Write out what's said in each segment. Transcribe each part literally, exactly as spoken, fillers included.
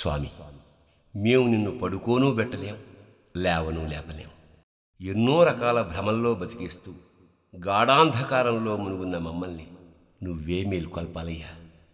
స్వామి, మేము నిన్ను పడుకోనూ పెట్టలేం, లేవనూ లేపలేం. ఎన్నో రకాల భ్రమల్లో బతికేస్తూ గాఢాంధకారంలో మునుగున్న మమ్మల్ని నువ్వే మేల్కొల్పాలయ్యా.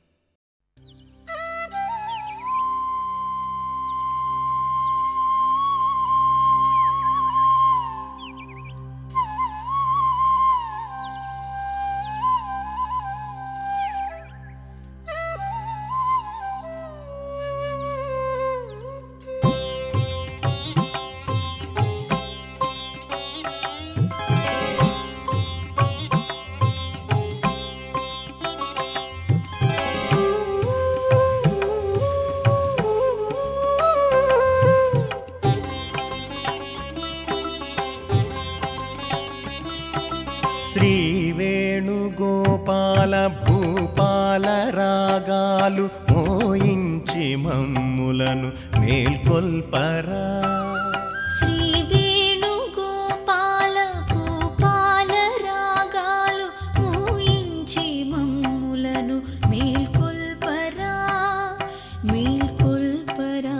శ్రీ వేణుగోపాల భూపాల రాగాలు మోయించి మమ్ములను మేల్కొల్పరా. శ్రీ వేణుగోపాల భూపాల రాగాలు మోయించి మమ్ములను మేల్కొల్పరా మేల్కొల్పరా.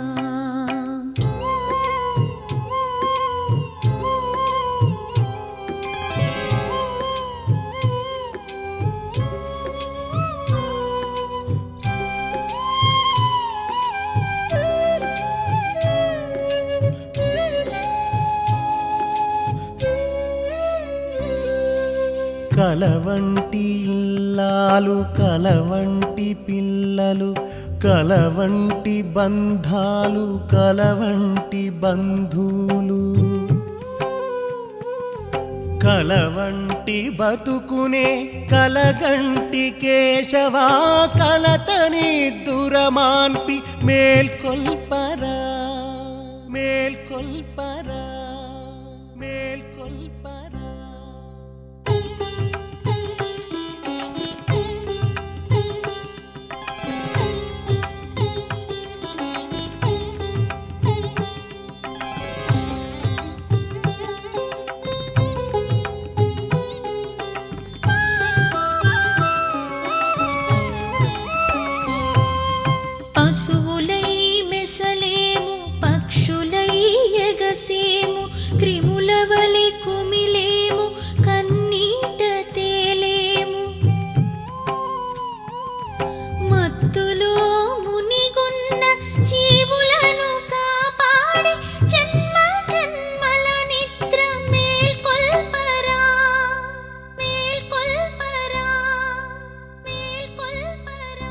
కలవంటి ఇల్లాలు కలవంటి పిల్లలు కలవంటి బంధాలు కలవంటి బంధువులు కలవంటి బతుకునే కలగంటి కేశవా కలతని దురమాన్పి మేల్కొల్పరా మేల్కొల్పరా మేల్కొల్పరా. పశువులై మెసలేము పక్షులై ఎగసేము క్రిములవలె కుమిలేము కన్నీట తేలేము. మత్తులో మునిగున్న జీవులను కాపాడి జన్మ జన్మల నిద్ర మేల్కొల్పరా మేల్కొల్పరా మేల్కొల్పరా.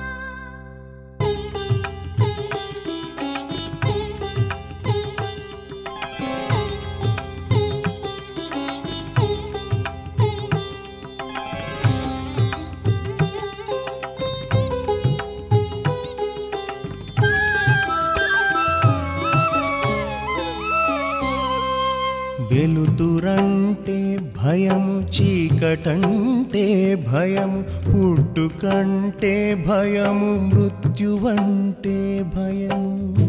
వెలుతురంటే భయము చీకటంటే భయము పుట్టుకంటే భయము మృత్యువంటే భయము.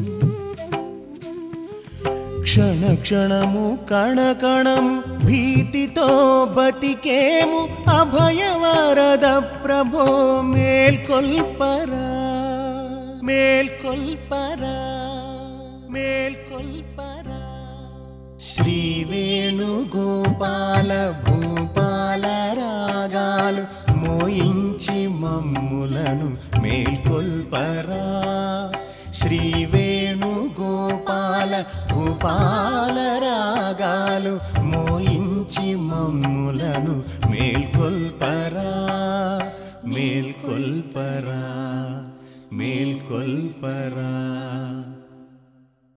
క్షణ క్షణము కణ కణము భీతితో బతికేము అభయవరద ప్రభో మేల్కొల్పరా మేల్కొల్పరా మేల్కొల్పరా. శ్రీ వేణుగోపాల భూపాల రాగాలు మోయించి మమ్ములను మేల్కొల్పరా. శ్రీ వేణుగోపాల భూపాల రాగాలు మోయించి మమ్ములను మేల్కొల్పరా మేల్కొల్పరా మేల్కొల్పరా.